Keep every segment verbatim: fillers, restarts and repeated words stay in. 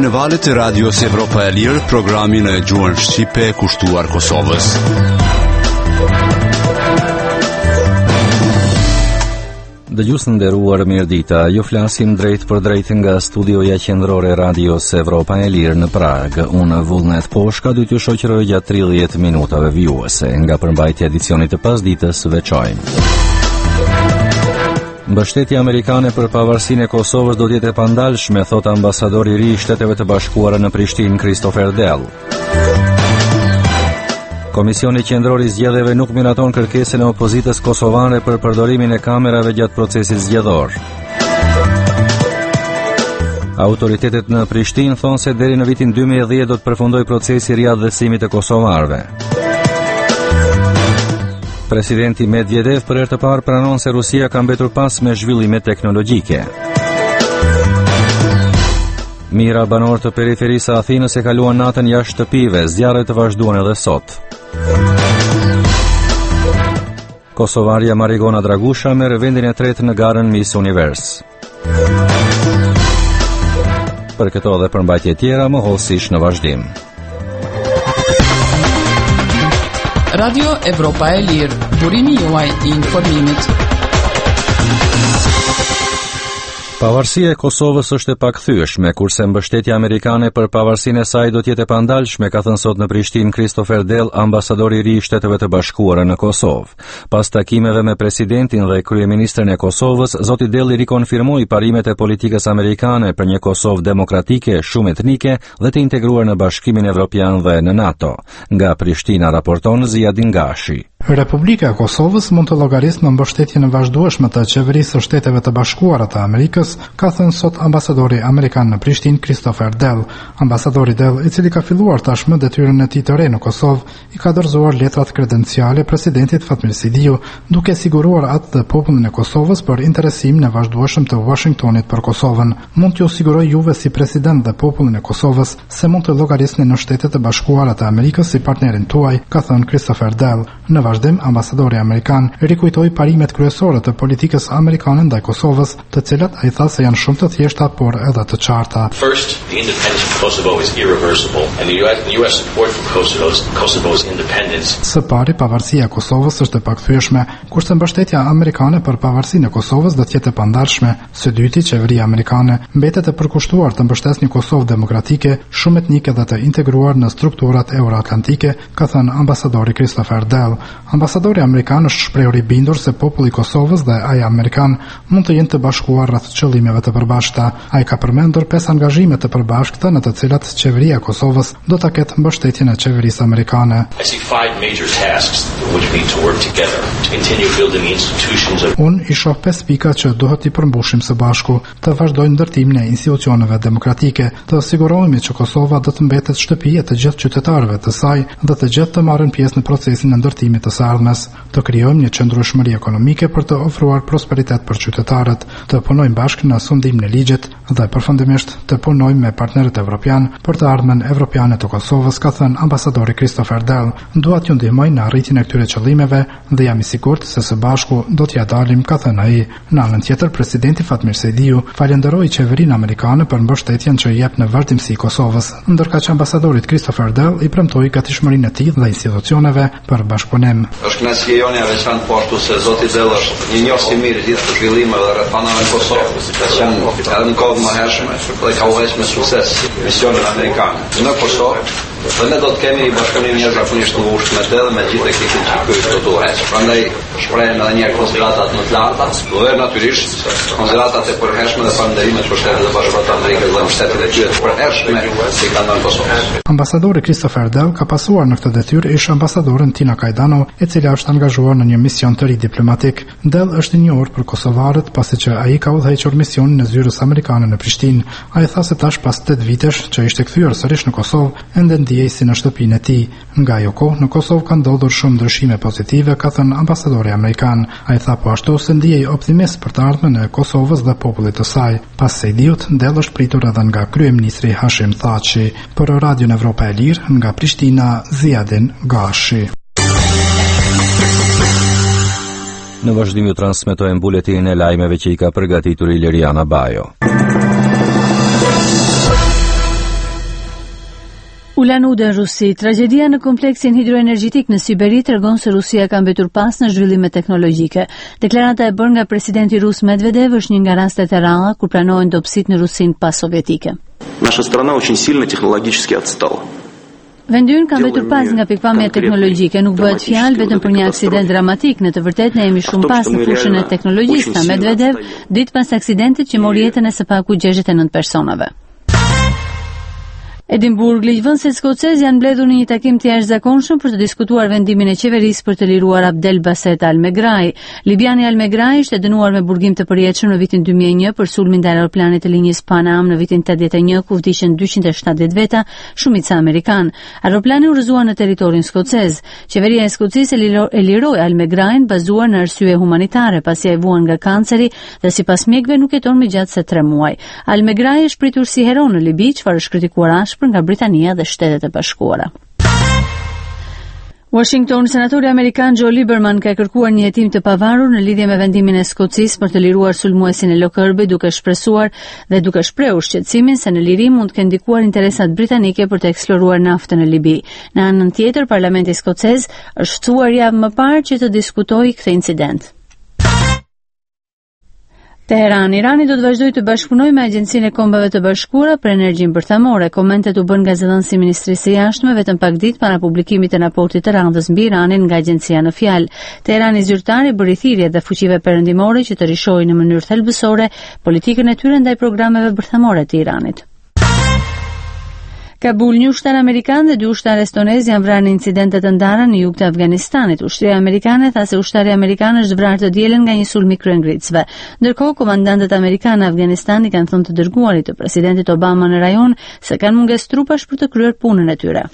në valët e radios Evropa e Lirë, programin e gjuhën shqipe kushtuar Kosovës. Dëgjues të nderuar, mirëdita. Ju flasim drejt për drejt nga studioja qendrore e radios Evropa e Lirë në Prag. Unë Vullnet Poshka do t'ju shoqëroj gjatë tridhjetë minutave vijuese. Nga përmbajtja e edicionit të pasdites veçojmë. Mbështetja amerikane për pavarësinë e Kosovës do të jetë e pandalshme, thot ambasadori i ri i Shteteve të Bashkuara në Prishtinë, Christopher Dell. Komisioni qendror i zgjedhjeve nuk miraton kërkesën e opozitës kosovare për përdorimin e kamerave gjatë procesit zgjedhor. Autoritetet në Prishtinë thonë se deri në vitin dy mijë e dhjetë do të përfundojë procesi i riadhesimit të kosovarëve. Presidenti Medvedev për herë të parë pranon se Rusia ka mbetur pas me zhvillime teknologjike. Mijëra banor të periferisë së Athinës e kaluan natën jashtë shtëpive, zjarret të vazhduan edhe sot. Kosovaria Marigona Dragusha merr vendin e tretë në garën Miss Univers. Për këto dhe përmbajtje tjera, më hollësisht në vazhdim. Radio Evropa e Lirë, burimi juaj i informimit. Pavarësia e Kosovës është e pakthyeshme, kurse mbështetja amerikane për pavarësinë e saj do të jetë e pandalshme, ka thënë sot në Prishtinë Christopher Dell, ambasadori i ri i Shteteve të Bashkuara në Kosovë. Pas takimeve me presidentin dhe kryeministrin e Kosovës, zoti Dell i rikonfirmoi parimet e politikës amerikane për një Kosovë demokratike, shumë etnike dhe të integruar në Bashkimin Evropian dhe në NATO. Nga Prishtina raporton Ziadin Gashi. Republika e Kosovës mund të llogarisë në mbështetjen e vazhdueshme të qeverisë së Shteteve të Bashkuara të Amerikës, ka thënë sot ambasadori amerikan në Prishtinë Christopher Dell. Ambasadori Dell, i cili ka filluar tashmë detyrën e tij të re në Kosovë, i ka dorëzuar letrat kredenciale presidentit Fatmir Sidiu, duke siguruar atë dhe popullin e Kosovës për interesimin e vazhdueshëm të Washingtonit për Kosovën. Mund t'ju siguroj juve si president dhe popullin e Kosovës se mund të llogarisni në Shtetet e Bashkuara të Amerikës si partnerin tuaj, ka thënë Christopher Dell. Në vazhdim, ambasadori amerikan rikujtoi parimet kryesore të politikës amerikane ndaj Kosovës, të cilat ai tha se janë shumë të thjeshta por edhe të qarta. First, the independence of Kosovo is irreversible, and the U S support for Kosovo's, Kosovo's independence. Së pari, pavarësia e Kosovës është e pakthyeshme, kurse mbështetja amerikane për pavarësinë e Kosovës do të jetë e pandalshme. Së dyti, qeveria amerikane mbetet e përkushtuar të mbështesë një Kosovë demokratike, shumë etnike dhe të integruar në strukturat euroatlantike, ka thënë ambasadori Christopher Dell. Ambasadori amerikan është shprehur i bindur se populli i Kosovës dhe ai amerikan mund të jenë të bashkuar rreth qëllimeve të përbashkëta. Ai ka përmendur pesë angazhime të përbashkëta në të cilat qeveria e Kosovës do ta ketë mbështetjen e qeverisë amerikane. Unë i shoh pesë pika që duhet t'i përmbushim së bashku, të vazhdojmë ndërtimin e institucioneve demokratike, të sigurohemi që Kosova do të mbetet shtëpi e të gjithë qytetarëve të saj dhe të gjithë të marrin pjesë në procesin e ndërtimit të së ardhmes, të krijojmë një qëndrueshmëri ekonomike për të ofruar prosperitet për qytetarët, të punojmë bashkë në sundimin e ligjit dhe përfundimisht të punojmë me partnerët evropian për të ardhmen evropiane të Kosovës, ka thënë ambasadori Christopher Dell. Dua t'ju ndihmoj në arritjen e këtyre qëllimeve dhe jam i sigurt se së bashku do t'ja dalim, ka thënë ai. Në anën tjetër, presidenti Fatmir Sidiu falenderoi qeverinë amerikane për mbështetjen që i jep në vazhdimsi Kosovës, ndërkaq ambasadorit Christopher Dell i premtoi gatishmërinë e tij dhe institucioneve për bashkëpunim. Është kënaqësi e jone veçantë po ashtu se zoti Dell është një njohës i mirë gjithë zhvillimeve dhe rrethanave në Kosovë, ka qenë edhe në kohë më hershme dhe ka udhëhequr me sukses misionin amerikan në Kosovë. Dhe ne do të kemi një bashkëpunim jashtëzakonisht të ngushtë me të dhe me gjithë ekipin që ky do të udhëheqë. Prandaj shprehim edhe një herë konsilatat më të larta, dhe natyrisht konsilatat e përhershme dhe falënderimet për Shtetet e Bashkuara të Amerikës dhe Shtetet e tyre të përhershme që kanë në Kosovë. Ambasadori Christopher Dell ka pasuar në këtë detyrë ish ambasadoren Tina Kajdano, e cila është angazhuar në një mision të ri diplomatik. Dell është i njohur për kosovarët pasi që ai ka udhëhequr misionin e zyrës amerikane në Prishtinë. Ai tha se tash pas tetë vitesh që ishte kthyer sërish në Kosovë, ende ndjej si në shtëpinë e tij. Nga ajo kohë në Kosovë ka ndodhur shumë ndryshime pozitive, ka thënë ambasadori amerikan. Ai tha po ashtu se ndjej optimist për të ardhmen e Kosovës dhe popullit të saj. Pas Sidiut, Dell është pritur edhe nga kryeministri Hashim Thaçi. Për Radio Evropa e Lirë, nga Prishtina, Ziadin Gashi. Në vazhdim ju transmetojmë buletin e lajmeve që i ka përgatitur Iliriana Bajo. Ulanuda në Rusi. Tragedia në kompleksin hidroenergjetik në Siberi tregon se Rusia ka mbetur pas në zhvillime teknologjike. Deklarata e bërë nga presidenti rus Medvedev është një nga rastet e ralla kur planohen dobësitë në Rusinë pas sovjetike. Наша страна очень сильно технологически отстала. Vendi ynë ka mbetur pas nga pikpamja teknologjike, nuk bëhet fjalë vetëm për një aksident dramatik, në të vërtetë ne jemi shumë pas në fushën e teknologjisë, tha Medvedev ditë pas aksidentit që mori jetën e së paku gjashtëdhjetë e nëntë personave. Edinburgh, ligjvënësit skocez janë mbledhur në një takim të jashtëzakonshëm për të diskutuar vendimin e qeverisë për të liruar Abdel Basset Al-Megrahi. Libiani Al-Megrahi ishte dënuar me burgim të përjetshëm në vitin dy mijë e një për sulmin ndaj aeroplanit të linjës Pan Am në vitin tetëdhjetë e një, ku vdiqën dyqind e shtatëdhjetë veta, shumica amerikan. Aeroplani u rrëzua në territorin skocez. Qeveria e Skocisë e liroi Al-Megrahin bazuar në arsye humanitare, pasi ai vuan nga kanceri dhe sipas mjekëve nuk jeton më gjatë se tre muaj. Al-Megrahi është pritur si hero në Libi, çfarë është kritikuar nga Britania dhe Shtetet e Bashkuara. Washington, senatori amerikan Joe Lieberman ka kërkuar një hetim të pavarur në lidhje me vendimin e Skocisë për të liruar sulmuesin e Lockerbie, duke shpresuar dhe duke shprehur shqetësimin se në lirim mund të kenë ndikuar interesat britanike për të eksploruar naftën në Libi. Në anën tjetër, Parlamenti skocez është thuar javë më parë që të diskutojë këtë incident. Teheran, Irani do të vazhdojë të bashkëpunojë me Agjencinë e Kombeve të Bashkuara për Energjinë Bërthamore. Komentet u bën nga zëdhënësi i Ministrisë së Jashtme vetëm pak ditë para publikimit të raportit të radhës mbi Iranin nga agjencia në fjalë. Teherani zyrtari bëri thirrje dhe fuqive perëndimore që të rishojnë në mënyrë thelbësore politikën e tyre ndaj programeve bërthamore të Iranit. Kabul, një ushtar amerikan dhe dy ushtarë estonez janë vrarë në incidente të ndara në jug të Afganistanit. Ushtria amerikane tha se ushtari amerikan është vrarë të dielën nga një sulm i kryengritësve. Ndërkohë, komandantët amerikanë në Afganistan i kanë thënë të dërguarit të presidentit Obama në rajon se kanë mungesë trupash për të kryer punën e tyre.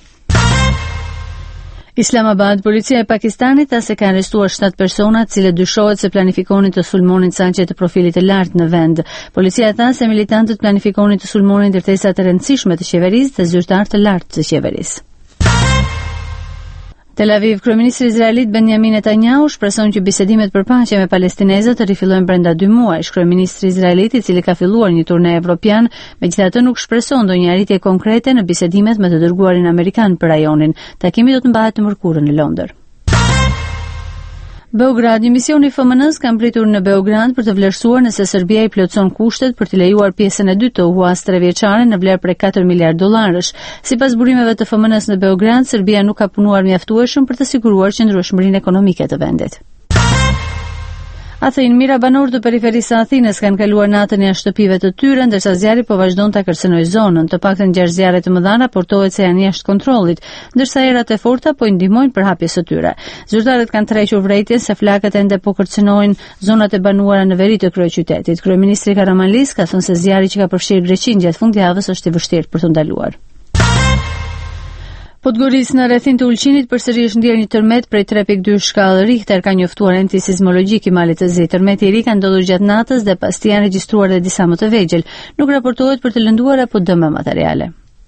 Islamabad, policia e Pakistanit tha se ka arrestuar shtatë persona të cilët dyshohet se planifikonin të sulmonin saqe të profilit të lartë në vend. Policia tha se militantët planifikonin të sulmonin ndërtesa të rëndësishme të qeverisë dhe zyrtar të lartë të qeverisë. Tel Aviv, kryeministri izraelit Benjamin Netanyahu shpreson që bisedimet për paqe me palestinezët të rifillojnë brenda dy muajsh. Kryeministri izraelit, i cili ka filluar një turne evropian, megjithatë nuk shpreson ndonjë arritje konkrete në bisedimet me të dërguarin amerikan për rajonin. Takimi do të mbahet të mërkurën në Londër. Beograd, një mision i F M N-s ka mbritur në Beograd për të vlerësuar nëse Serbia i plotson kushtet për të lejuar pjesën e dytë të U A S tre vjeçare në vlerë prej katër miliardë dollarësh. Sipas burimeve të F M N-s në Beograd, Serbia nuk ka punuar mjaftueshëm për të siguruar qëndrueshmërinë ekonomike të vendit. Athin, mira banor të periferisë së Athinës kanë kaluar natën jashtë shtëpive të tyre, ndërsa zjarri po vazhdon ta kërcënojë zonën. Të paktën gjashtë zjarre të mëdha raportohet se janë jashtë kontrollit, ndërsa erat e forta po i ndihmojnë për hapjes së tyre. Zyrtarët kanë tërhequr vërejtjen se flakët ende po kërcënojnë zonat e banuara në veri të kryeqytetit. Kryeministri Karamanlis ka thënë se zjarri që ka përfshirë Greqinë gjatë fundjavës është i vështirë për të ndaluar. Podgoris në rrethin të Ulqinit përsëri është ndier një tërmet prej tre pikë dy shkallë Richter, ka njoftuar enti sismologjik i malit të zi. Tërmeti i ri ka ndodhur gjatë natës dhe pas tij janë regjistruar edhe disa më të vegjël. Nuk raportohet për të lënduar apo dëme materiale.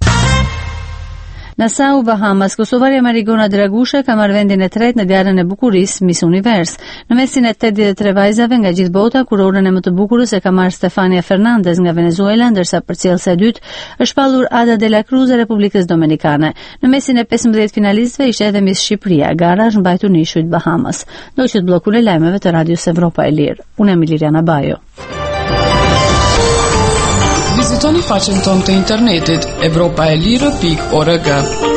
Nassau, Bahamas, kosovarja Marigona Dragusha ka marrë vendin e tretë në garën e bukurisë Miss Univers. Në mesin e tetëdhjetë e tre vajzave nga gjithë bota, kurorën e më të bukurës e ka marrë Stefania Fernandez nga Venezuela, ndërsa përcjellëse e dytë është pallur Ada de la Cruz e Republikës Dominikane. Në mesin e pesëmbëdhjetë finalistëve ishte edhe Miss Shqipëria. Gara është mbajtur në ishujt Bahamas. Do që të bllokun e lajmeve të Radios Evropa e Lirë. Unë jam Liliana Bajo. Vizitoni faqen tonë të internetit evropaelire pikë org.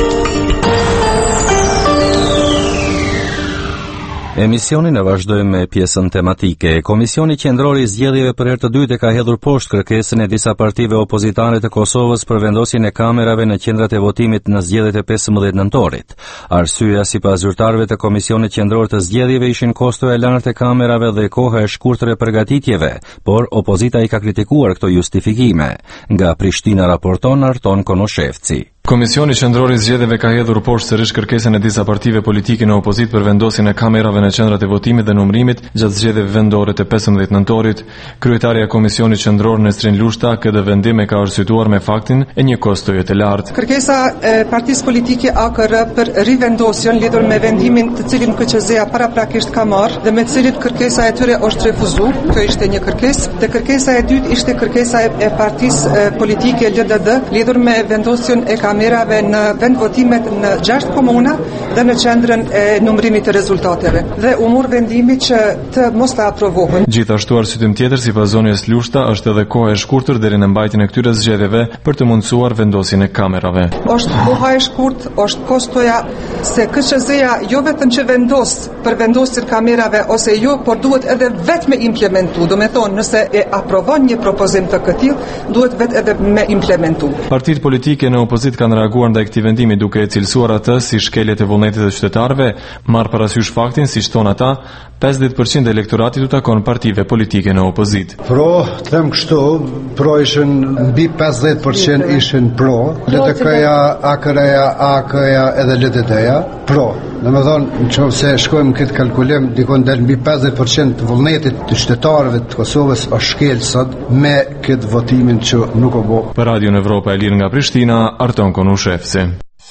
Emisionin e vazhdojmë me pjesën tematike. Komisioni Qendror i Zgjedhjeve për herë të dytë ka hedhur poshtë kërkesën e disa partive opozitare të Kosovës për vendosjen e kamerave në qendrat e votimit në zgjedhjet e pesëmbëdhjetë nëntorit. Arsyeja sipas zyrtarëve të Komisionit Qendror të Zgjedhjeve ishin kosto e lartë e kamerave dhe koha e shkurtër e përgatitjeve, por opozita i ka kritikuar këto justifikime. Nga Prishtina raporton Arton Konoshevci. Komisioni Qendror i Zgjedhjeve ka hedhur poshtë sërish kërkesën e disa partive politike në opozit për vendosjen e kamerave në qendrat e votimit dhe numërimit gjatë zgjedhjeve vendore të pesëmbëdhjetë nëntorit. Kryetaria e Komisionit Qendror Nesrin Lushta këtë vendim e ka arsyetuar me faktin e një kostoje të lartë. Kërkesa e partisë politike A K R për rivendosjen lidhur me vendimin të cilin K Q Z-ja paraprakisht ka marrë dhe me të cilit kërkesa e tyre është refuzuar. Kjo ishte një kërkesë. Dhe kërkesa e dytë ishte kërkesa e partisë politike L D D lidhur me vendosjen e kamerave në vendvotimet në gjashtë komuna dhe në qendrën e numërimit të rezultateve. Dhe u mor vendimi që të mos ta aprovohen. Gjithashtu arsyetimi tjetër sipas zonës Lushta është edhe koha e shkurtër deri në mbajtjen e këtyre zgjedhjeve për të mundsuar vendosjen e kamerave. Është koha e shkurtë, është kostoja se K Q Z-ja jo vetëm që vendos për vendosjen e kamerave ose jo, por duhet edhe vetë me implementu. Do me thonë, nëse e aprovon një propozim të këtij, duhet vetë edhe me implementu. Partitë politike në opozit kanë reaguar ndaj këtij vendimi duke e cilësuar atë si shkelje të vullnetit të qytetarëve, marr parasysh faktin, siç thon ata, pesëdhjetë përqind e elektoratit u takon partive politike në opozit. Pro, them kështu, pro ishin mbi pesëdhjetë përqind ishin pro, L T K-ja, A K R-ja, A K-ja edhe L D D-ja, pro. Në me thonë, në qovë se shkojmë këtë kalkulim, dikon del mbi pesëdhjetë përqind të vullnetit të qytetarëve të Kosovës është shkel sot me këtë votimin që nuk o bo. Për Radio në Evropa e Lirë nga Prishtina, Arton Konushevci.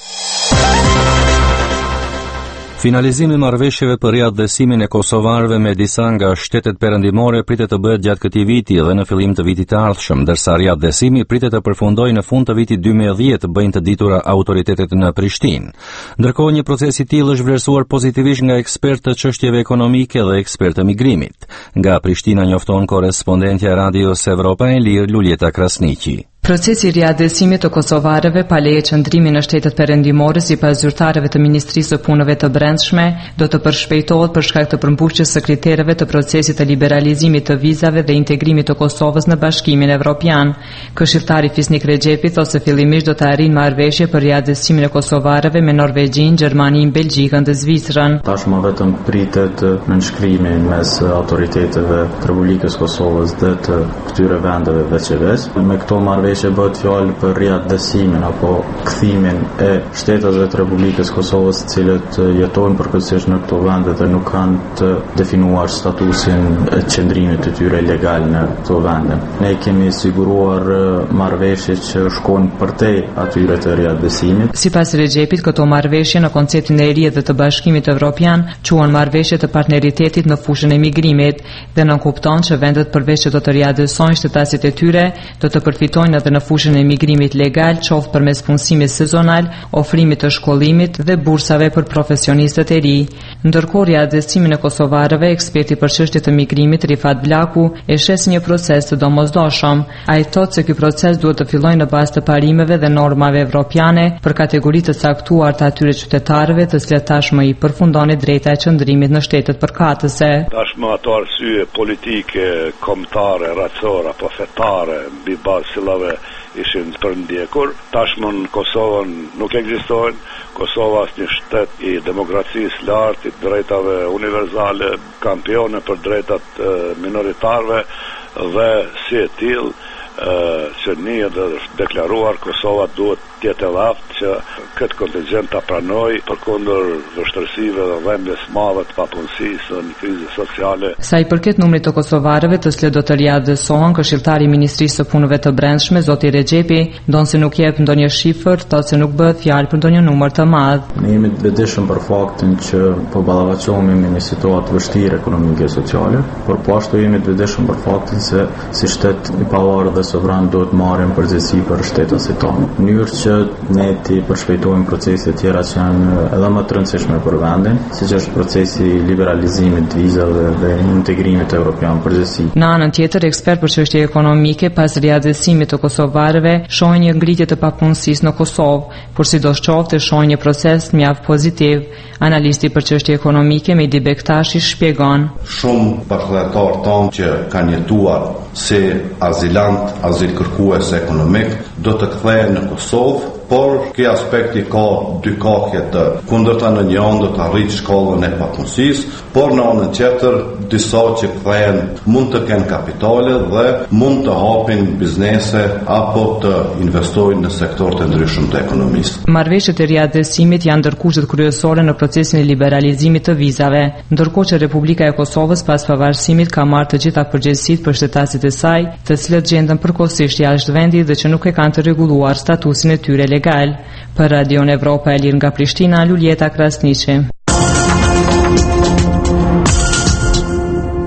Finalizimi i marrëveshjeve për riaddhesimin e kosovarëve me disa nga shtetet perëndimore pritet të bëhet gjatë këtij viti dhe në fillim të vitit të ardhshëm, ndërsa riaddhesimi pritet të përfundojë në fund të vitit dy mijë e dhjetë, bëjnë të ditura autoritetet në Prishtinë. Ndërkohë, një proces i tillë është vlerësuar pozitivisht nga ekspertë të çështjeve ekonomike dhe ekspertë të migrimit. Nga Prishtina njofton korrespondentja e Radios Evropa e Lirë Luljeta Krasniqi. Procesi i riaddhesimit të kosovarëve pa leje qëndrimi në shtetet perëndimore sipas zyrtarëve të Ministrisë së Punëve të Brendshme do të përshpejtohet për shkak të përmbushjes së kritereve të procesit të liberalizimit të vizave dhe integrimit të Kosovës në Bashkimin Evropian. Këshilltari Fisnik Rexhepi thotë se fillimisht do të arrijë marrëveshje për riaddhesimin e kosovarëve me Norvegjinë, Gjermaninë, Belgjikën dhe Zvicrën. Tashmë vetëm pritet nënshkrimi mes autoriteteve të Republikës Kosovës dhe të këtyre vendeve veçeves. Me këto marrëveshje që bëhet fjalë për riaddhesimin apo kthimin e shteteve të Republikës Kosovës të cilët jetojnë përkohësisht në këto vende dhe nuk kanë të definuar statusin e qëndrimit të tyre legal në këto vende. Ne kemi siguruar marrëveshje që shkojnë përtej atyre të riaddhesimit. Sipas Rexhepit, këto marrëveshje në konceptin e ri dhe të Bashkimit Evropian quhen marrëveshje të partneritetit në fushën e migrimit dhe nënkupton që vendet përveç që do të riaddhesojnë shtetasit e tyre, do të përfitojnë edhe në fushën e migrimit legal, qoftë përmes punësimit sezonal, ofrimit të shkollimit dhe bursave për profesionistët e ri. Ndërkohë, riaddhesimin e kosovarëve, eksperti për çështjet e migrimit Rifat Blaku e shes një proces të domosdoshëm. Ai thotë se ky proces duhet të fillojë në bazë të parimeve dhe normave evropiane për kategori të caktuar të atyre qytetarëve të cilët tashmë i përfundoni drejta e qëndrimit në shtetet përkatëse. Tashmë ato arsye politike, kombëtare, racore apo fetare mbi bazë sillave ishin përndjekur. Tashmë në Kosovën nuk ekzistojnë. Kosova është një shtet i demokracisë lartë, i drejtave universale, kampione për drejtat minoritarëve dhe si e tillë që një dhe deklaruar Kosova duhet tjetë e laft që këtë kontingjent ta pranoj përkundër vështërsive dhe dhembjes madhe të papunësisë dhe një krizë sociale. Sa i përket numrit të kosovarëve të cilët do të riaddhesohen, këshilltari i Ministrisë së Punëve të Brendshme, zoti Rexhepi, ndonse nuk jep ndonjë shifër, thotë se nuk bëhet fjalë për ndonjë numër të madh. Ne jemi të vetëdijshëm për faktin që po ballafaqohemi me një situatë vështirë ekonomike e sociale, por po ashtu jemi të vetëdijshëm për faktin se si shtet i pavarur dhe sovran duhet marrim përgjegjësi për shtetasit tonë. Në mënyrë që ne të përshpejtojmë procese të tjera që janë edhe më të rëndësishme për vendin, siç është procesi i liberalizimit të vizave dhe integrimit evropian përgjithësi. Në anën tjetër, ekspert për çështje ekonomike pas riaddhesimit të kosovarëve shohin një ngritje të papunësisë në Kosovë, por sidoqoftë shohin një proces mjaft pozitiv. Analisti për çështje ekonomike Mehdi Bektashi shpjegon: Shumë bashkëdhëtar tonë që kanë jetuar si azilant, azil kërkues ekonomik, do të kthehen në Kosovë, por ky aspekti ka dy kakje të kundërta. Në një anë do të arrijë shkallën e papunësisë, por në anën tjetër disa që kthehen mund të kenë kapitale dhe mund të hapin biznese apo të investojnë në sektor të ndryshëm të ekonomisë. Marrëveshjet e riaddhesimit janë ndër kushtet kryesore në procesin e liberalizimit të vizave, ndërkohë që Republika e Kosovës pas pavarësimit ka marrë të gjitha përgjegjësitë për shtetasit e saj, të cilët gjenden përkohësisht jashtë vendit dhe që nuk e kanë të rregulluar statusin e tyre legal. Për Radio në Evropa e Lirë nga Prishtina, Luljeta Krasniqi.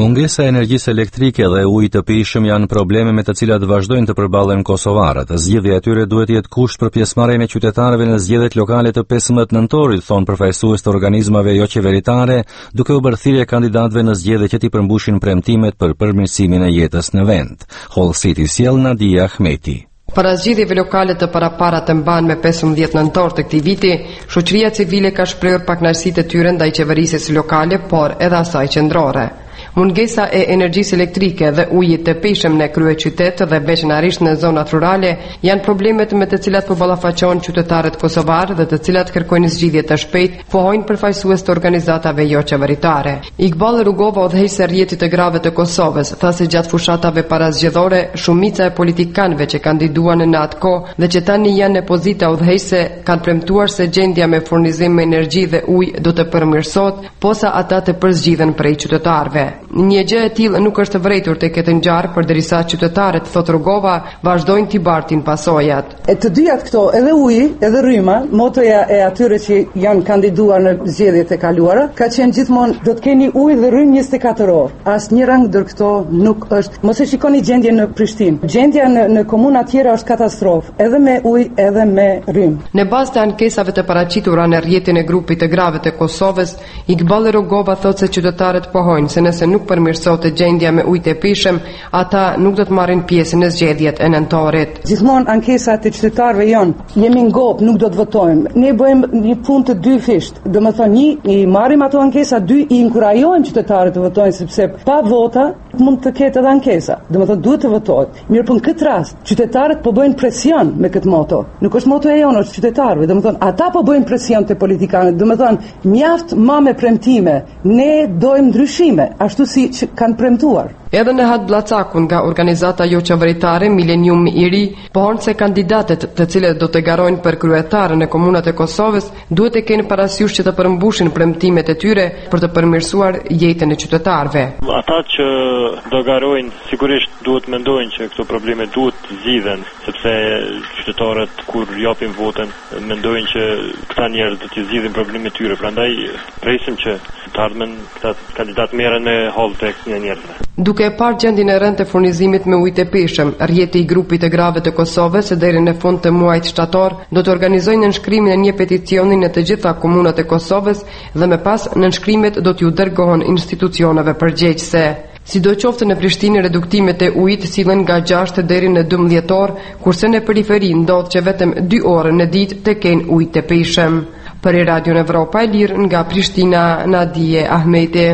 Mungesa e energjisë elektrike dhe ujit të pijshëm janë probleme me të cilat vazhdojnë të përballen kosovarët. Zgjedhja e tyre duhet të jetë kusht për pjesëmarrjen e qytetarëve në zgjedhjet lokale të pesëmbëdhjetë nëntorit, thonë përfaqësues të organizmave jo qeveritare, duke u bërë thirrje kandidatëve në zgjedhje që t'i përmbushin premtimet për përmirësimin e jetës në vend. Hall City sjell Nadia Ahmeti. Para zgjedhjeve lokale të parapara të mban me pesëmbëdhjetë nëntor të këtij viti, shoqëria civile ka shprehur pakënaqësitë e tyre ndaj qeverisjes lokale, por edhe asaj qendrore. Mungesa e energjisë elektrike dhe ujit të pijshëm në kryeqytet dhe veçanërisht në zonat rurale janë problemet me të cilat po ballafaqohen qytetarët kosovarë dhe të cilat kërkojnë zgjidhje të shpejtë, pohojnë përfaqësues të organizatave jo qeveritare. Iqbal Rugova, udhëheqëse rrjetit të grave të Kosovës, tha se gjatë fushatave parazgjedhore, shumica e politikanëve që kandiduan në atë kohë dhe që tani janë në pozita udhëheqëse kanë premtuar se gjendja me furnizim me energji dhe ujë do të përmirësohet, posa ata të përzgjidhen prej qytetarëve. Një gjë e tillë nuk është vërejtur tek këtë ngjarje, përderisa qytetarët, thot Rugova, vazhdojnë t'i bartin pasojat. E të dyjat këto, edhe uji, edhe rryma, motoja e atyre që janë kandiduar në zgjedhjet e kaluara, ka qenë gjithmonë do të keni ujë dhe rrymë njëzet e katër orë. Asnjë rang ndër këto nuk është. Mos e shikoni gjendjen në Prishtinë. Gjendja në, në komuna tjera është katastrofë, edhe me ujë, edhe me rrymë. Në bazë të ankesave të paraqitura në rrjetin e grupit të grave të Kosovës, Iqbal Rugova thotë se qytetarët pohojnë se nëse nuk përmirësohet gjendja me ujë të pijshëm, ata nuk do të marrin pjesë në zgjedhjet e nëntorit. Gjithmonë ankesat e qytetarëve janë, jemi ngop, nuk do të votojmë. Ne bëjmë një punë të dy fisht. Domethënë, një i marrim ato ankesa, dy i inkurajojmë qytetarët të votojnë sepse pa vota mund të ketë edhe ankesa. Domethënë, duhet të votohet. Mirë, por në këtë rast, qytetarët po bëjnë presion me këtë moto. Nuk është moto e jonë, është qytetarëve. Domethënë, ata po bëjnë presion te politikanët. Domethënë, mjaft ma me premtime. Ne dojmë ndryshime, ashtu si që kanë premtuar. Edhe në Hat Blacakun nga organizata jo qeveritare Millennium i ri, pohon se kandidatët të cilët do të garojnë për kryetarën e komunat e Kosovës duhet të kenë parasysh që të përmbushin premtimet e tyre për të përmirësuar jetën e qytetarëve. Ata që do garojnë sigurisht duhet mendojnë që këto probleme duhet të zgjidhen, sepse qytetarët kur japin votën mendojnë që këta njerëz do të zgjidhin problemet e tyre. Prandaj presim që të ardhmen këta kandidatë merren me hall tek një njerëzve. Duke e parë gjendjen e rëndë të furnizimit me ujë të pijshëm, rrjeti i grupit të grave të Kosovës së deri në fund të muajit shtator do të organizojë nënshkrimin e një peticioni në të gjitha komunat e Kosovës dhe më pas nënshkrimet do t'ju dërgohen institucioneve përgjegjëse. Sidoqoftë në Prishtinë reduktimet e ujit sillen nga gjashtë deri në dymbëdhjetë orë, kurse në periferi ndodh që vetëm dy orë në ditë të kenë ujë të pijshëm. Për Radio Evropa e Lirë nga Prishtina, Nadia Ahmeti.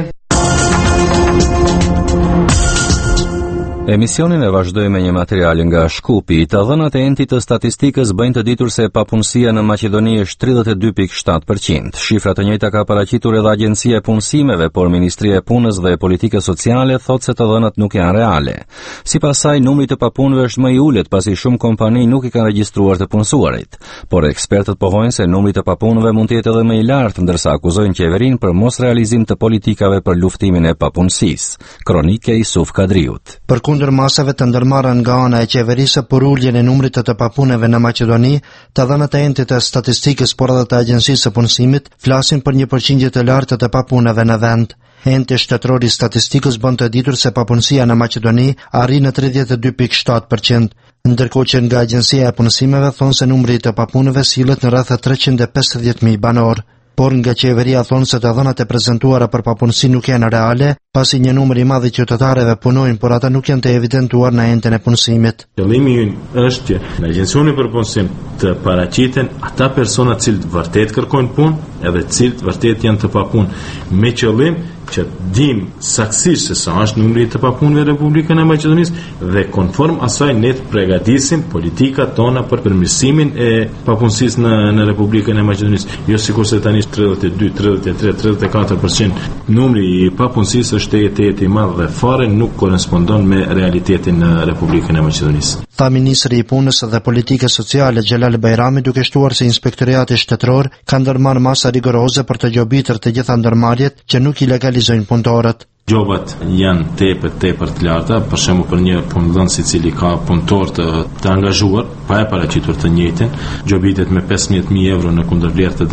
Emisionin e vazhdoi me një material nga Shkupi. Të dhënat e entit të statistikës bëjnë të ditur se papunësia në Maqedoni është tridhjetë e dy pikë shtatë përqind. Shifra të njëjta ka paraqitur edhe Agjencia e Punësimeve, por Ministria e Punës dhe Politikës Sociale thotë se të dhënat nuk janë reale. Sipas saj, numri të papunëve është më i ulët pasi shumë kompani nuk i kanë regjistruar të punësuarit. Por ekspertët pohojnë se numri të papunëve mund të jetë edhe më i lartë, ndërsa akuzojnë qeverinë për mos realizim të politikave për luftimin e papunësisë. Kronike i Suf Kadriut. Kundër masave të ndërmarra nga ana e qeverisë për uljen e numrit të të papunëve në Maqedoni, të dhënat e entit të statistikës por edhe të Agjencisë së Punësimit flasin për një përqindje të lartë të papunëve në vend. Enti shtetëror i statistikës bën të ditur se papunësia në Maqedoni arrin në tridhjetë e dy pikë shtatë përqind, ndërkohë që nga Agjencia e Punësimeve thonë se numri të papunëve sillet në rreth treqind e pesëdhjetë mijë banor. Por nga qeveria thonë se të dhënat e prezantuara për papunësi nuk janë reale, pasi një numër i madh i qytetarëve punojnë, por ata nuk janë të evidentuar në entin e punësimit. Qëllimi ynë është që në Agjencioni për Punësim të paraqiten ata persona të cilët vërtet kërkojnë punë, edhe të cilët vërtet janë të papunë, me qëllim që dim saktësisht se sa është numri të papunëve në Republikën e Maqedonisë dhe konform asaj ne të përgatisim politikat tona për përmirësimin e papunësisë në, në Republikën e Maqedonisë. Jo sikurse tani tridhjetë e dy, tridhjetë e tre, tridhjetë e katër përqind numri i papunësisë është e i madh dhe fare nuk korespondon me realitetin në Republikën e Maqedonisë. Tha ministri i Punës dhe Politikës Sociale Xhelal Bajrami, duke shtuar se Inspektoriati Shtetëror ka ndërmarrë masa rigoroze për të gjobitur të gjitha ndërmarrjet që nuk i legalizojnë punëtorët. Gjobat janë tepër tepër të larta, për shembull për një punëdhënës i cili ka punëtor të, të angazhuar, pa e paraqitur të njëjtin, gjobitet me pesëmbëdhjetë mijë euro në kundërvlerë të denarit.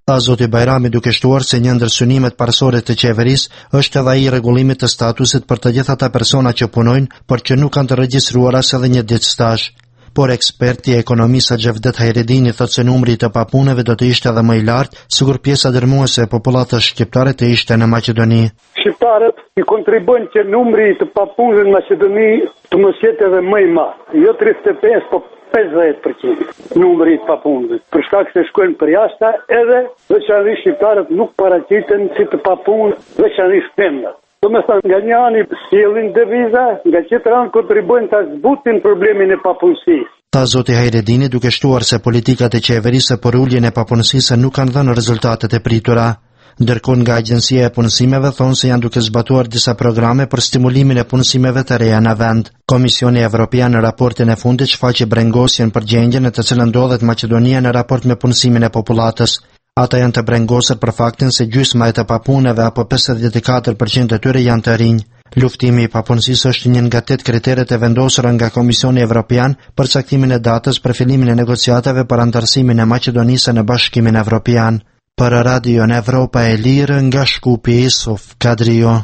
Tha zoti Bajrami duke shtuar se një ndër synimet parësore të qeverisë është edhe ai rregullimit të statusit për të gjithë ata persona që punojnë, por që nuk kanë të regjistruar as edhe një ditë stazh. Por eksperti e ekonomisë Xhavdet Hajredini thotë se numri të papunëve do të ishte edhe më i lartë, sikur pjesa dërmuese e popullatës shqiptare të ishte në Maqedoni. Shqiptarët i kontribuojnë që numri të papunëve në Maqedoni të mos jetë edhe më i madh, jo tridhjetë e pesë, po pesëdhjetë përqind numri të papunëve. Për shkak se shkojnë për jashtë, edhe veçanërisht shqiptarët nuk paraqiten si të papunë, veçanërisht femrat. Do me thënë, nga një ani sjellin deviza, nga tjetër anë kontribuojnë ta zbutin problemin e papunësisë. Tha zoti Hajredini duke shtuar se politikat e qeverisë për uljen e papunësisë nuk kanë dhënë rezultatet e pritura. Ndërkohë nga Agjencia e Punësimeve thonë se janë duke zbatuar disa programe për stimulimin e punësimeve të reja në vend. Komisioni Evropian në raportin e fundit shfaqi brengosjen për gjendjen në të cilën ndodhet Maqedonia në raport me punësimin e popullatës. Ata janë të brengosur për faktin se gjysma e të papunëve apo pesëdhjetë e katër përqind e tyre janë të rinj. Luftimi i papunësisë është një nga tetë kriteret e vendosura nga Komisioni Evropian për caktimin e datës për fillimin e negociatave për antarësimin e Maqedonisë në Bashkimin Evropian. Për Radio në Evropa e Lirë nga Shkupi Isuf Kadrio.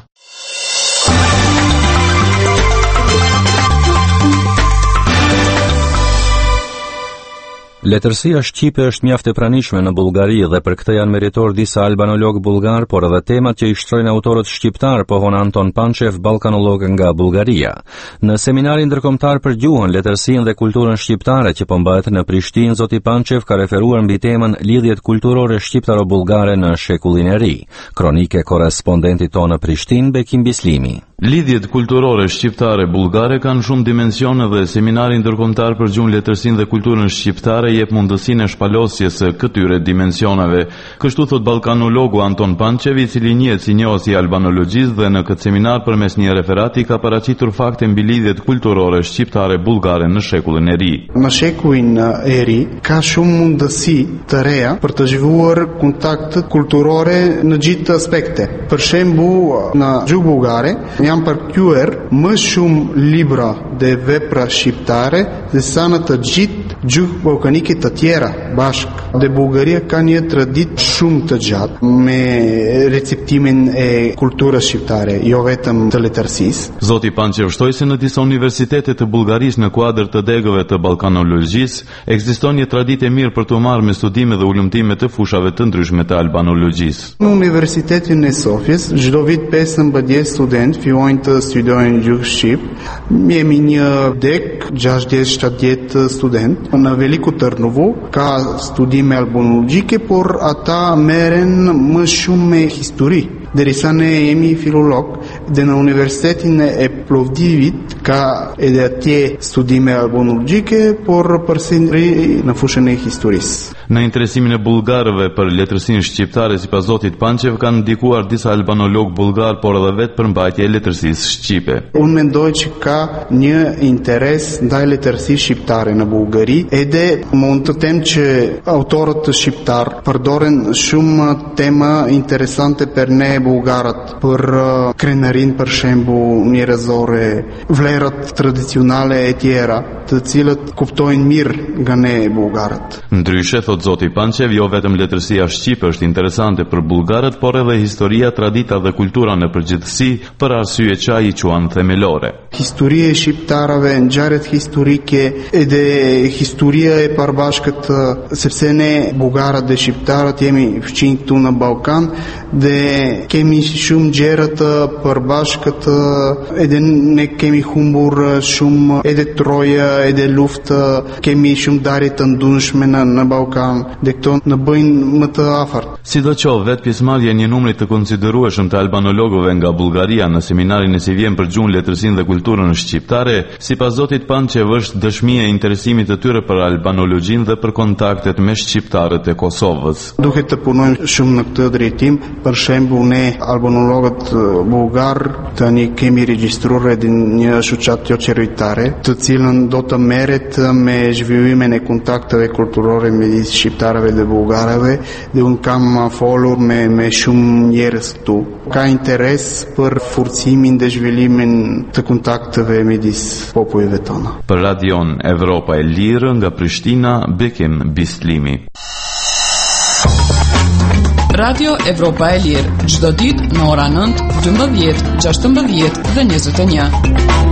Letërsia shqipe është mjaft e pranishme në Bullgari dhe për këtë janë meritor disa albanolog bullgar, por edhe temat që i shtrojnë autorët shqiptar, pohon Anton Pančev, balkanolog nga Bullgaria. Në seminarin ndërkombëtar për gjuhën, letërsinë dhe kulturën shqiptare që po mbahet në Prishtinë, zoti Pančev ka referuar mbi temën lidhjet kulturore shqiptaro-bullgare në shekullin e ri. Kronike korrespondentit tonë në Prishtinë, Bekim Bislimi. Lidhjet kulturore shqiptare-bullgare kanë shumë dimensione dhe seminari ndërkombëtar për gjuhën, letërsinë dhe kulturën shqiptare jep mundësinë e shpalosjes së këtyre dimensioneve. Kështu thot balkanologu Anton Pančev, i cili njihet si njohës i albanologjisë dhe në këtë seminar përmes një referati ka paraqitur fakte mbi lidhjet kulturore shqiptare-bullgare në shekullin e ri. Në shekullin e ri ka shumë mundësi të reja për të zhvilluar kontakte kulturore në gjithë aspekte. Për shembull, në gjuhë bullgare janë përkthyer më shumë libra dhe vepra shqiptare se sa në të gjithë gjuhë balkanike të tjera bashkë. Dhe Bullgaria ka një traditë shumë të gjatë me receptimin e kulturës shqiptare, jo vetëm të letërsisë. Zoti Pančev shtoi se në disa universitete të Bullgarisë në kuadër të degëve të balkanologjisë ekziston një traditë e mirë për të marrë me studime dhe ulëmtime të fushave të ndryshme të albanologjisë. Në Universitetin e Sofjes, çdo vit pesëmbëdhjetë studentë fillojnë të studiojnë gjuhë shqip. Jemi një deg gjashtëdhjetë shtatëdhjetë studentë. Në Veliko Tërnovo ka studime albanologjike, por ata merren më shumë me histori. Derisa ne jemi filolog dhe në Universitetin e Plovdivit ka edhe atje studime albanologjike, por përsëri në fushën e historisë. Në interesimin e bullgarëve për letërsinë shqiptare, sipas zotit Pančev, kanë ndikuar disa albanolog bullgar, por edhe vetë për mbajtje e letërsisë shqipe. Unë mendoj që ka një interes ndaj letërsisë shqiptare në Bullgari, edhe mund të them që autorët shqiptar përdoren shumë tema interesante për ne bullgarët, për krenarin për shembull njerëzore, vlerat tradicionale e tjera, të cilët kuptojnë mirë nga ne bullgarët. Ndryshe, thot zoti Pančev, jo vetëm letërsia shqipe është interesante për bullgarët, por edhe historia, tradita dhe kultura në përgjithësi, për arsye që i quan themelore. Historia e shqiptarëve, ngjarjet historike edhe historia e përbashkët, sepse ne bullgarët dhe shqiptarët jemi fqinj këtu në Ballkan dhe kemi shumë gjëra të përbashkët, edhe ne kemi humbur shumë edhe Troja, edhe luftë, kemi shumë darje të ndryshme në, në Ballkan dhe këto në bëjnë më të afërt. Sidoqoftë, vetë pjesëmarrja një numri të konsiderueshëm të albanologëve nga Bullgaria në seminarin e Sivjen për gjuhën, letërsinë dhe kulturën shqiptare, sipas zotit Pančev, është dëshmi e interesimit të tyre për albanologjinë dhe për kontaktet me shqiptarët e Kosovës. Duhet të punojmë shumë në këtë drejtim. Për shembull, ne albanologët bullgar tani kemi regjistruar edhe një shoqat jo qeveritare, të cilën do të merret me zhvillimin e kontakteve kulturore midis shqiptarëve dhe bullgarëve, dhe unë kam folur me, me shumë njerëz këtu. Ka interes për forcimin dhe zhvillimin të kontakteve midis popujve tona. Për Radion Evropa e Lirë nga Prishtina, Bekim Bislimi. Radio Evropa e Lirë, çdo ditë në ora nëntë, dymbëdhjetë, gjashtëmbëdhjetë dhe njëzet e një.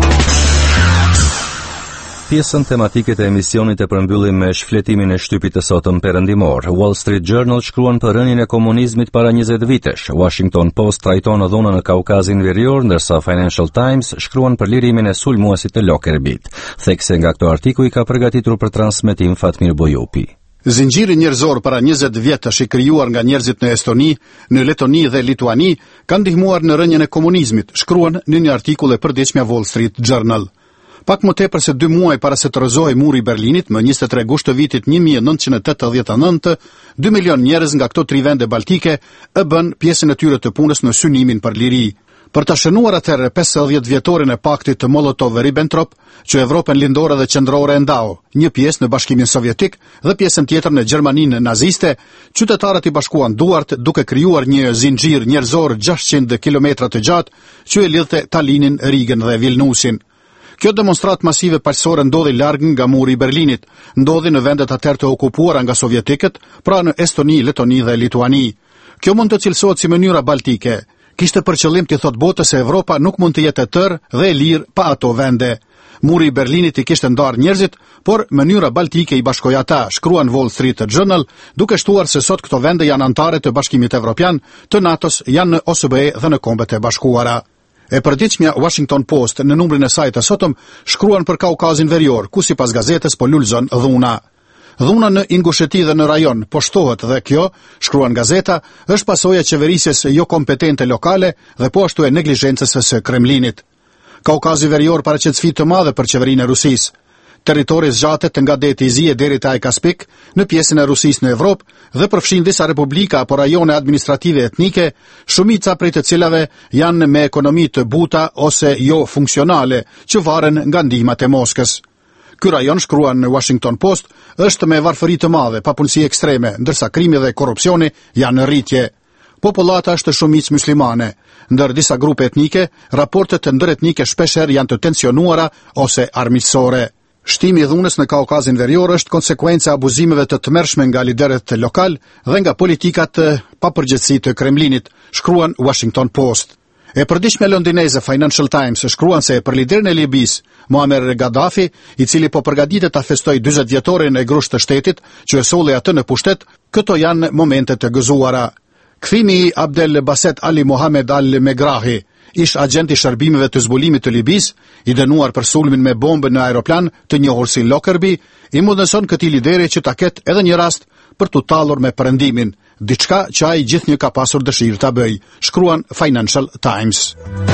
Pjesën tematike të emisionit e përmbyllim me shfletimin e shtypit të sotëm perëndimor. Wall Street Journal shkruan për rënien e komunizmit para njëzet vitesh. Washington Post trajton dhunën në Kaukazin Verior, ndërsa Financial Times shkruan për lirimin e sulmuesit të Lockerbie. Thekse nga këto artikuj ka përgatitur për transmetim Fatmir Bojupi. Zinxhiri njerëzor para njëzet vjetësh i krijuar nga njerëzit në Estoni, në Letoni dhe Lituani kanë ndihmuar në rënien e komunizmit, shkruan në një artikull e përditshme Wall Street Journal. Pak më tepër se dy muaj para se të rrëzohej muri i Berlinit, më njëzet e tre gusht të vitit një mijë e nëntëqind e tetëdhjetë e nëntë, dy milion njerëz nga këto tri vende baltike e bën pjesën e tyre të punës në synimin për liri. Për ta shënuar atëherë pesëdhjetë vjetorin e paktit të Molotov-Ribbentrop, që Evropën lindore dhe qendrore e ndau, një pjesë në Bashkimin Sovjetik dhe pjesën tjetër në Gjermaninë naziste, qytetarët i bashkuan duart duke krijuar një zinxhir njerëzor gjashtëqind kilometra të gjatë, që e lidhte Talinin, Rigën dhe Vilnusin. Kjo demonstrat masive paqësore ndodhi larg nga muri i Berlinit, ndodhi në vendet atëherë të okupuara nga sovjetikët, pra në Estoni, Letoni dhe Lituani. Kjo mund të cilësohet si mënyra baltike. Kishte për qëllim të thotë botës se Evropa nuk mund të jetë e tërë dhe e lirë pa ato vende. Muri i Berlinit i kishte ndarë njerëzit, por mënyra baltike i bashkoi ata, shkruan Wall Street Journal, duke shtuar se sot këto vende janë anëtare të Bashkimit Evropian, të NATO-s, janë në O S B E dhe në Kombet e Bashkuara. E përditshmja Washington Post në numrin e saj të sotëm shkruan për Kaukazin Verior, ku sipas gazetës po lulzon dhuna. Dhuna në Ingusheti dhe në rajon po shtohet dhe kjo, shkruan gazeta, është pasojë e qeverisjes jo kompetente lokale dhe po ashtu e neglizhencës së Kremlinit. Kaukazi Verior paraqet sfidë të madhe për qeverinë e Rusisë. Territori zgjatet nga deti i Zie deri te Kaspik në pjesën e Rusisë në Evropë dhe përfshin disa republika apo rajone administrative etnike, shumica prej të cilave janë me ekonomi të buta ose jo funksionale, që varen nga ndihmat e Moskës. Ky rajon, shkruan në Washington Post, është me varfëri të madhe, papunësi ekstreme, ndërsa krimi dhe korrupsioni janë në rritje. Popullata është shumicë muslimane. Ndër disa grupe etnike, raportet ndëretnike shpeshherë janë të tensionuara ose armiqësore. Shtimi i dhunës në Kaukazin Verior është konsekuencë e abuzimeve të tmerrshme nga liderët lokal dhe nga politikat papërgjegjësi të Kremlinit, shkruan Washington Post. E përditshme londineze Financial Times shkruan se për liderin e Libis, Muammar Gaddafi, i cili po përgatitet ta festojë dyzet vjetorin e grusht të shtetit, që e solli atë në pushtet, këto janë momente të gëzuara. Kthimi i Abdel Baset Ali Mohamed al-Megrahi, ish agent i shërbimeve të zbulimit të Libis, i dënuar për sulmin me bombë në aeroplan të njohur si Lockerbie, i mundëson këtij lideri që ta ketë edhe një rast për t'u tallur me perëndimin, diçka që ai gjithnjë ka pasur dëshirë ta bëjë, shkruan Financial Times.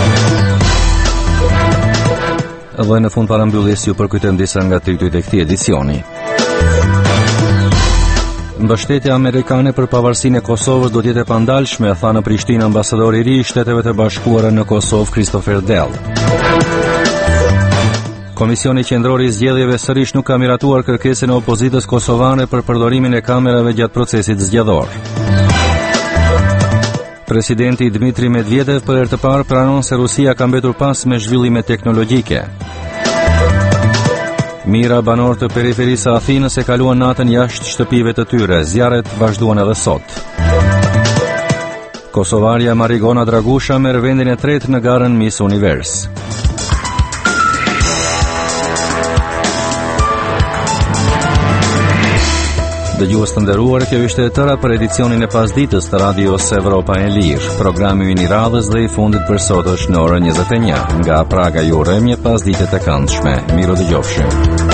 Dhe në fund parambyllis ju përkujtojmë disa nga titujt e këtij edicioni. Mbështetja amerikane për pavarësinë e Kosovës do të jetë e pandalshme, tha në Prishtinë ambasadori i ri i Shteteve të Bashkuara në Kosovë Christopher Dell. Komisioni Qendror i Zgjedhjeve sërish nuk ka miratuar kërkesën e opozitës kosovane për përdorimin e kamerave gjatë procesit zgjedhor. Presidenti Dmitri Medvedev për herë të parë pranon se Rusia ka mbetur pas me zhvillime teknologjike. Mira banor të periferisë së Athinës e kaluan natën jashtë shtëpive të tyre, zjarret vazhduan edhe sot. Kosovarja Marigona Dragusha merr vendin e tretë në garën Miss Univers. Dëgjues të nderuar, kjo ishte e tëra për edicionin e pasdites të Radios Evropa e Lirë. Programi i radhës dhe i fundit për sot është në orën njëzet e një. Nga Praga ju urojmë një pasdite të këndshme. Miru dëgjofshim.